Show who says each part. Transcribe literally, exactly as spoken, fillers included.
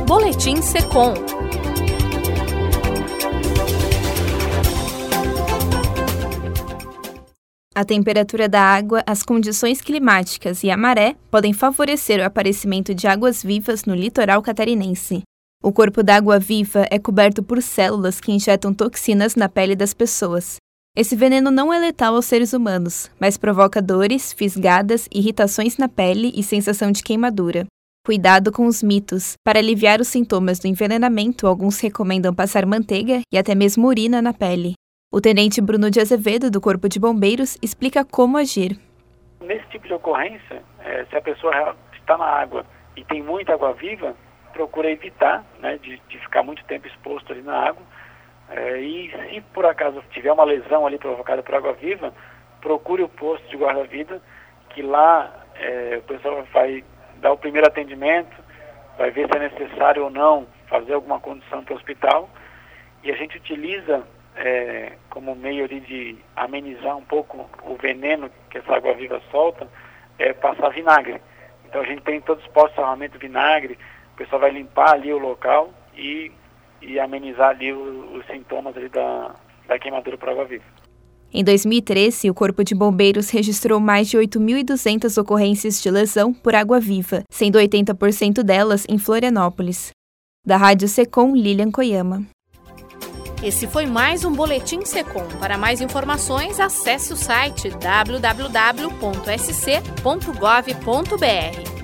Speaker 1: Boletim Secom. A temperatura da água, as condições climáticas e a maré podem favorecer o aparecimento de águas-vivas no litoral catarinense. O corpo da água-viva é coberto por células que injetam toxinas na pele das pessoas. Esse veneno não é letal aos seres humanos, mas provoca dores, fisgadas, irritações na pele e sensação de queimadura. Cuidado com os mitos. Para aliviar os sintomas do envenenamento, alguns recomendam passar manteiga e até mesmo urina na pele. O tenente Bruno de Azevedo, do Corpo de Bombeiros, explica como agir.
Speaker 2: Nesse tipo de ocorrência, é, se a pessoa está na água e tem muita água-viva, procura evitar, né, de, de ficar muito tempo exposto ali na água. É, e se por acaso tiver uma lesão ali provocada por água-viva, procure o posto de guarda-vida, que lá é, o pessoal vai dar o primeiro atendimento, vai ver se é necessário ou não fazer alguma condução para o hospital. E a gente utiliza é, como meio ali de amenizar um pouco o veneno que essa água-viva solta, é passar vinagre. Então a gente tem em todos os postos de salvamento vinagre, o pessoal vai limpar ali o local e, e amenizar ali o, os sintomas ali da, da queimadura por água-viva.
Speaker 1: Em dois mil e treze, o Corpo de Bombeiros registrou mais de oito mil e duzentas ocorrências de lesão por água-viva, sendo oitenta por cento delas em Florianópolis. Da Rádio Secom, Lilian Koyama.
Speaker 3: Esse foi mais um Boletim Secom. Para mais informações, acesse o site w w w ponto s c ponto gov ponto b r.